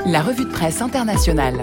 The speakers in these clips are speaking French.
La revue de presse internationale.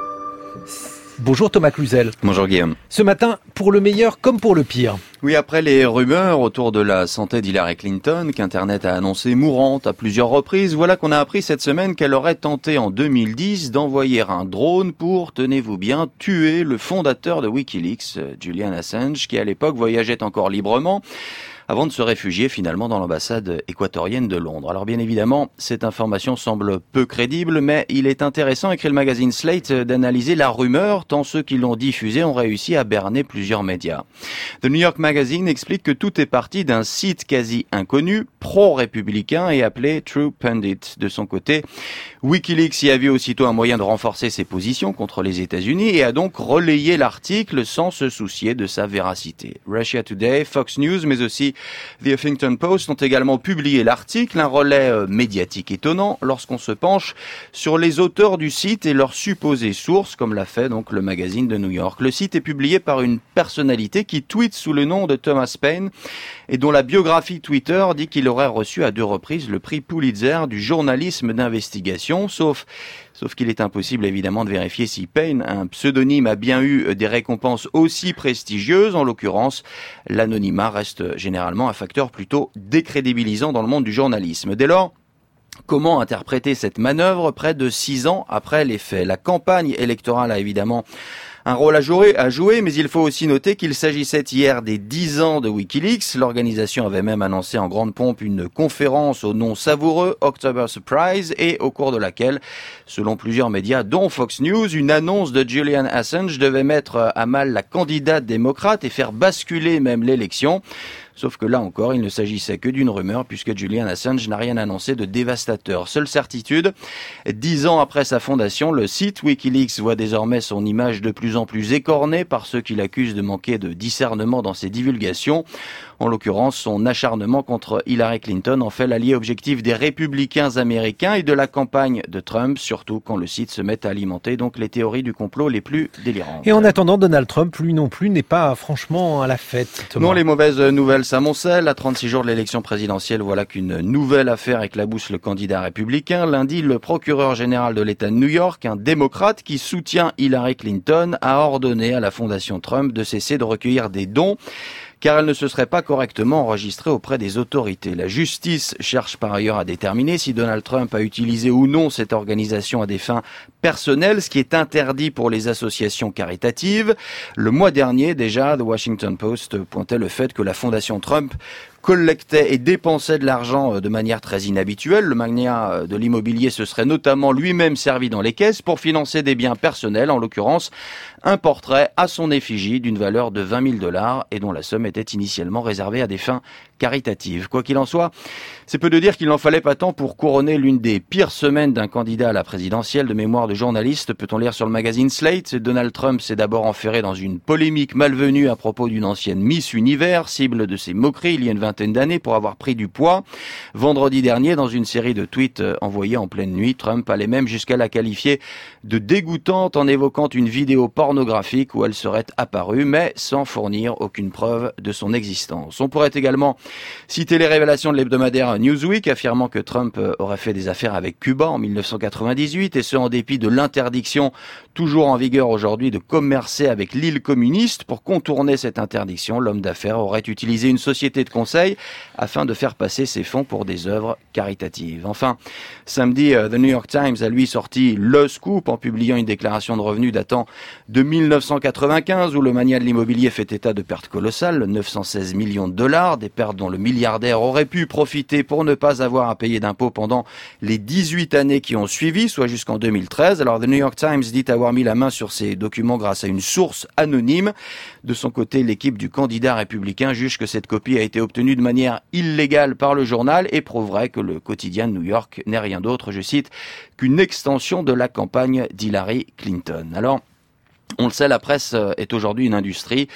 Bonjour Thomas Cluzel. Bonjour Guillaume. Ce matin, pour le meilleur comme pour le pire. Oui, après les rumeurs autour de la santé d'Hillary Clinton, qu'Internet a annoncé mourante à plusieurs reprises, voilà qu'on a appris cette semaine qu'elle aurait tenté en 2010 d'envoyer un drone pour, tenez-vous bien, tuer le fondateur de Wikileaks, Julian Assange, qui à l'époque voyageait encore librement, avant de se réfugier finalement dans l'ambassade équatorienne de Londres. Alors bien évidemment, cette information semble peu crédible, mais il est intéressant, écrit le magazine Slate, d'analyser la rumeur, tant ceux qui l'ont diffusée ont réussi à berner plusieurs médias. The New York Magazine explique que tout est parti d'un site quasi inconnu, pro-républicain et appelé True Pundit. De son côté, Wikileaks y a vu aussitôt un moyen de renforcer ses positions contre les États-Unis et a donc relayé l'article sans se soucier de sa véracité. Russia Today, Fox News, mais aussi The Huffington Post ont également publié l'article, un relais médiatique étonnant lorsqu'on se penche sur les auteurs du site et leurs supposées sources, comme l'a fait donc le magazine de New York. Le site est publié par une personnalité qui tweet sous le nom de Thomas Paine et dont la biographie Twitter dit qu'il aurait reçu à 2 reprises le prix Pulitzer du journalisme d'investigation, sauf qu'il est impossible évidemment de vérifier si Paine, un pseudonyme, a bien eu des récompenses aussi prestigieuses. En l'occurrence, l'anonymat reste généralement un facteur plutôt décrédibilisant dans le monde du journalisme. Dès lors, comment interpréter cette manœuvre près de 6 ans après les faits ? La campagne électorale a évidemment un rôle à jouer, mais il faut aussi noter qu'il s'agissait hier des 10 ans de Wikileaks. L'organisation avait même annoncé en grande pompe une conférence au nom savoureux, October Surprise, et au cours de laquelle, selon plusieurs médias, dont Fox News, une annonce de Julian Assange devait mettre à mal la candidate démocrate et faire basculer même l'élection. Sauf que là encore, il ne s'agissait que d'une rumeur puisque Julian Assange n'a rien annoncé de dévastateur. Seule certitude, 10 ans après sa fondation, le site Wikileaks voit désormais son image de plus en plus écornée par ceux qui l'accusent de manquer de discernement dans ses divulgations. En l'occurrence, son acharnement contre Hillary Clinton en fait l'allié objectif des républicains américains et de la campagne de Trump, surtout quand le site se met à alimenter donc les théories du complot les plus délirantes. Et en attendant, Donald Trump, lui non plus, n'est pas franchement à la fête, Thomas. Non, les mauvaises nouvelles s'amoncellent. À 36 jours de l'élection présidentielle, voilà qu'une nouvelle affaire éclabousse le candidat républicain. Lundi, le procureur général de l'État de New York, un démocrate qui soutient Hillary Clinton, a ordonné à la fondation Trump de cesser de recueillir des dons, car elle ne se serait pas correctement enregistrée auprès des autorités. La justice cherche par ailleurs à déterminer si Donald Trump a utilisé ou non cette organisation à des fins personnelles, ce qui est interdit pour les associations caritatives. Le mois dernier, déjà, The Washington Post pointait le fait que la fondation Trump collectait et dépensait de l'argent de manière très inhabituelle. Le magnat de l'immobilier se serait notamment lui-même servi dans les caisses pour financer des biens personnels, en l'occurrence un portrait à son effigie d'une valeur de $20,000 et dont la somme était initialement réservée à des fins caritatives. Quoi qu'il en soit, c'est peu de dire qu'il n'en fallait pas tant pour couronner l'une des pires semaines d'un candidat à la présidentielle. De mémoire de journaliste, peut-on lire sur le magazine Slate, Donald Trump s'est d'abord enferré dans une polémique malvenue à propos d'une ancienne Miss Univers, cible de ses moqueries il y a une vingtaine d'années pour avoir pris du poids. Vendredi dernier, dans une série de tweets envoyés en pleine nuit, Trump allait même jusqu'à la qualifier de dégoûtante en évoquant une vidéo pornographique où elle serait apparue, mais sans fournir aucune preuve de son existence. On pourrait également citer les révélations de l'hebdomadaire Newsweek affirmant que Trump aurait fait des affaires avec Cuba en 1998 et ce en dépit de l'interdiction toujours en vigueur aujourd'hui de commercer avec l'île communiste. Pour contourner cette interdiction, l'homme d'affaires aurait utilisé une société de conseil afin de faire passer ses fonds pour des œuvres caritatives. Enfin, samedi, The New York Times a lui sorti le scoop en publiant une déclaration de revenus datant de 1995 où le magnat de l'immobilier fait état de pertes colossales, 916 millions de dollars, des pertes dont le milliardaire aurait pu profiter pour ne pas avoir à payer d'impôts pendant les 18 années qui ont suivi, soit jusqu'en 2013. Alors The New York Times dit avoir mis la main sur ces documents grâce à une source anonyme. De son côté, l'équipe du candidat républicain juge que cette copie a été obtenue de manière illégale par le journal et prouverait que le quotidien de New York n'est rien d'autre, je cite, qu'une extension de la campagne d'Hillary Clinton. Alors, on le sait, la presse est aujourd'hui une industrie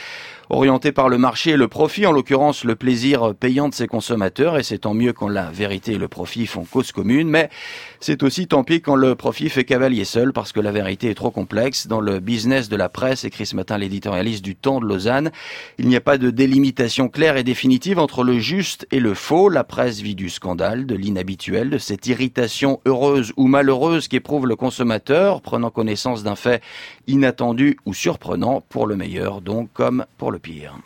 Orienté par le marché et le profit, en l'occurrence le plaisir payant de ses consommateurs, et c'est tant mieux quand la vérité et le profit font cause commune, mais c'est aussi tant pis quand le profit fait cavalier seul, parce que la vérité est trop complexe. Dans le business de la presse, écrit ce matin l'éditorialiste du Temps de Lausanne, il n'y a pas de délimitation claire et définitive entre le juste et le faux. La presse vit du scandale, de l'inhabituel, de cette irritation heureuse ou malheureuse qu'éprouve le consommateur, prenant connaissance d'un fait inattendu ou surprenant, pour le meilleur donc comme pour le pire.